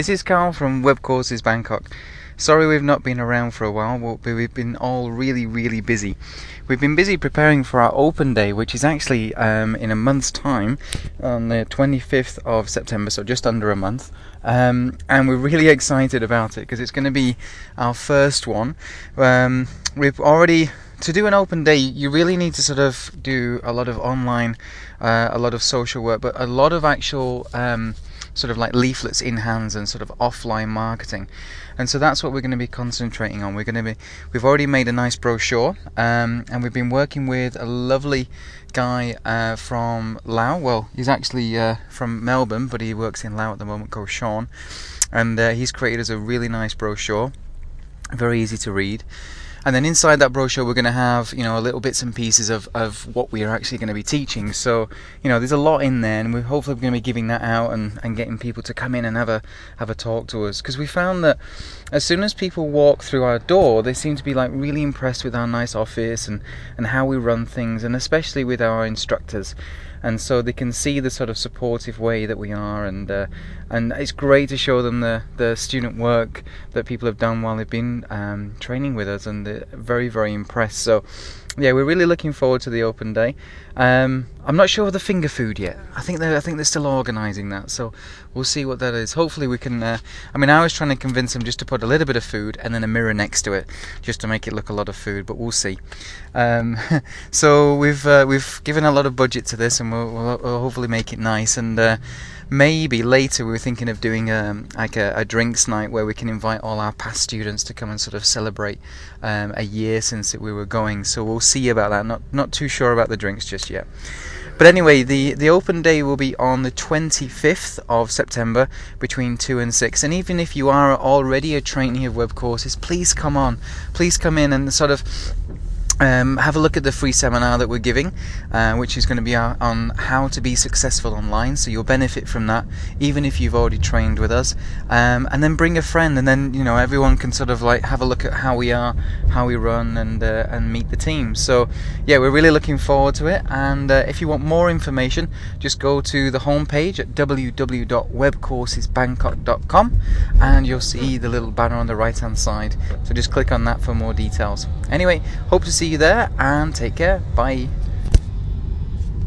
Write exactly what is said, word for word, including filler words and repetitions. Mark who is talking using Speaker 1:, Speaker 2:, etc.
Speaker 1: This is Carl from Web Courses Bangkok. Sorry we've not been around for a while, but we've been all really, really busy. We've been busy preparing for our open day, which is actually um, in a month's time, on the twenty-fifth of September, so just under a month. Um, and we're really excited about it because it's going to be our first one. Um, we've already, to do an open day, you really need to sort of do a lot of online, uh, a lot of social work, but a lot of actual um, sort of like leaflets in hands and sort of offline marketing. And so that's what we're going to be concentrating on. We're going to be, we've already made a nice brochure, um, and we've been working with a lovely guy uh, from Laos. Well, he's actually uh, from Melbourne, but he works in Laos at the moment, called Sean. And uh, he's created us a really nice brochure, very easy to read. And then inside that brochure we're going to have, you know, little bits and pieces of, of what we are actually going to be teaching. So, you know, there's a lot in there, and we're hopefully going to be giving that out and, and getting people to come in and have a have a talk to us. Because we found that as soon as people walk through our door, they seem to be like really impressed with our nice office and, and how we run things, and especially with our instructors. And so they can see the sort of supportive way that we are, and uh, and it's great to show them the, the student work that people have done while they've been um, training with us, and they're very, very impressed. So yeah, we're really looking forward to the open day. Um, I'm not sure of the finger food yet. I think they're I think they're still organising that, so we'll see what that is. Hopefully we can. Uh, I mean, I was trying to convince them just to put a little bit of food and then a mirror next to it, just to make it look a lot of food. But we'll see. Um, so we've uh, we've given a lot of budget to this, and we'll, we'll, we'll hopefully make it nice. And uh, maybe later we were thinking of doing a, like a, a drinks night where we can invite all our past students to come and sort of celebrate um, a year since we were going. So we'll see about that. Not not too sure about the drinks just yet. But anyway, the, the open day will be on the twenty-fifth of September between two and six. And even if you are already a trainee of Web Courses, please come on. Please come in and sort of Um, have a look at the free seminar that we're giving, uh, which is going to be on how to be successful online, so you'll benefit from that even if you've already trained with us. Um, and then bring a friend, and then, you know, everyone can sort of like have a look at how we are, how we run, and uh, and meet the team. So yeah, we're really looking forward to it. And uh, if you want more information, just go to the homepage at w w w dot web courses bangkok dot com, and you'll see the little banner on the right hand side, so just click on that for more details. Anyway, hope to see you there, and take care. Bye.